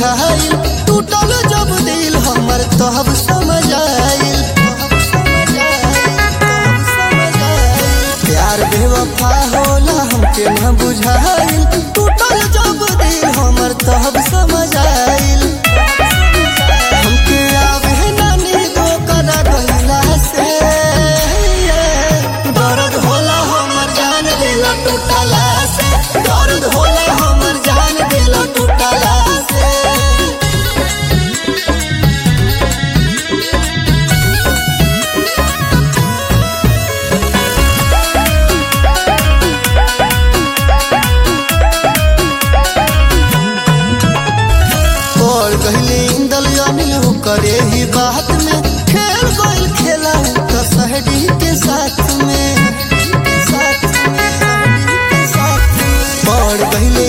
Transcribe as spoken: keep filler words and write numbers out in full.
बुझाइल, टूटल जब दिल हमर तब समझ आइल, तब समझ आइल, तब समझ आइल। प्यार बेवफा होला हमके न बुझाइल, टूटल जब दिल हमर तब समझ आइल। हमके आवे ना नींद ओकरा गइला से, दर्द होला हमर जान दिल टूटला से, दर्द होला हमर जान दिल टूटला से। और कहले इंदल अनिल करे ही बात में, खेल गोल खेला तो सहडी के साथ में, साथ में, सहडी के साथ में। और कहले